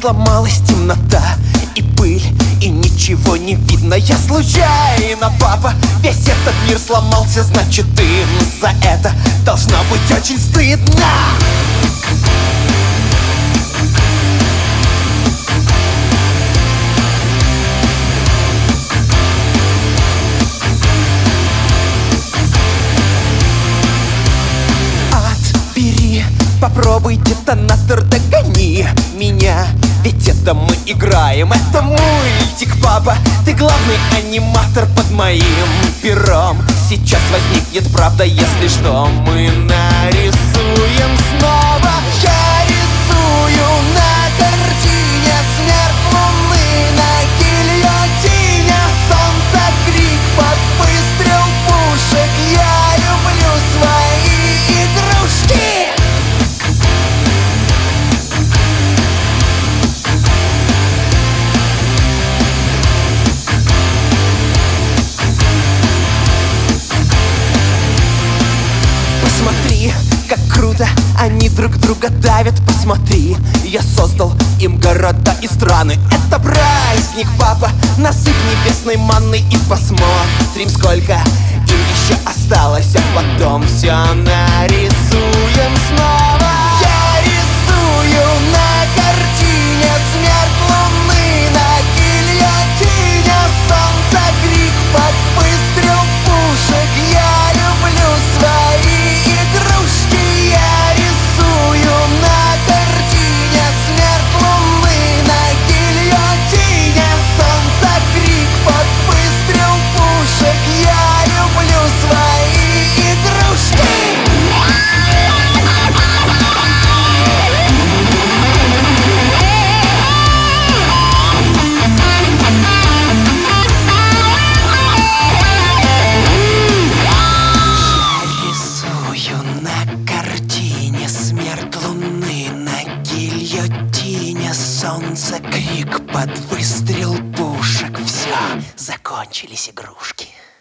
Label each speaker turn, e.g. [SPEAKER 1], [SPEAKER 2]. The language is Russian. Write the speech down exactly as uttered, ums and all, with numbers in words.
[SPEAKER 1] сломалась темнота и пыль, и ничего не видно. Я случайно, папа, весь этот мир сломался, значит, им за это должно быть очень стыдно. Попробуй, детонатор, догони меня, ведь это мы играем. Это мультик, папа, ты главный аниматор под моим пером. Сейчас возникнет правда, если что, мы нарисуем снова. Я рисую на картине смерть луны на гильотине. Солнце, крик под выстрел пушек. Я люблю свои игрушки. Посмотри, как круто они друг друга давят. Посмотри, я создал им города и страны. Это праздник, папа, насыпь небесной манной. И посмотрим, сколько им еще осталось, а потом все нарисуем снова. Я рисую на картине смерть луны на гильотине. Солнце, крик под выстрел пушек. Я люблю свои игрушки. Я рисую на картине смерть луны на гильотине. Солнце, крик под выстрел пушек. Я люблю свои игрушки. Солнце, крик под выстрел пушек. Все, закончились игрушки.